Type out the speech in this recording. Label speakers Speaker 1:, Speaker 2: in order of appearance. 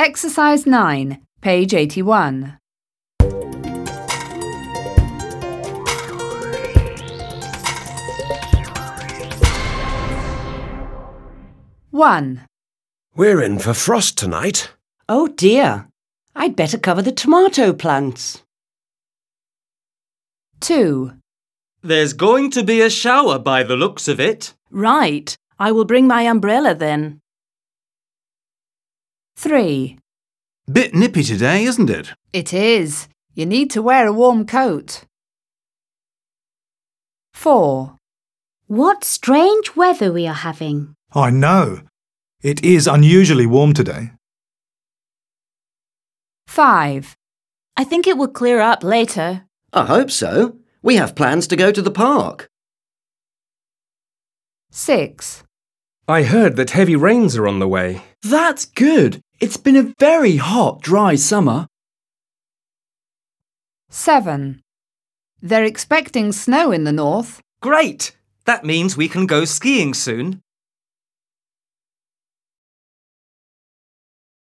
Speaker 1: Exercise 9, page 81. One,
Speaker 2: We're in for frost tonight.
Speaker 3: Oh dear, I'd better cover the tomato plants.
Speaker 1: 2,
Speaker 4: There's going to be a shower by the looks of it.
Speaker 3: Right, I will bring my umbrella then.
Speaker 1: 3.
Speaker 5: Bit nippy today, isn't it?
Speaker 1: It is. You need to wear a warm coat. 4,
Speaker 6: What strange weather we are having.
Speaker 7: I know. It is unusually warm today.
Speaker 1: 5,
Speaker 3: I think it will clear up later.
Speaker 8: I hope so. We have plans to go to the park.
Speaker 1: 6,
Speaker 2: I heard that heavy rains are on the way.
Speaker 9: That's good. It's been a very hot, dry summer.
Speaker 1: 7. They're expecting snow in the north.
Speaker 4: Great! That means we can go skiing soon.